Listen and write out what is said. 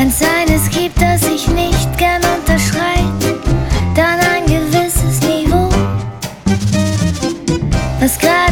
Wenn's eines gibt, das ich nicht gern unterschreite, dann ein gewisses Niveau, was gerade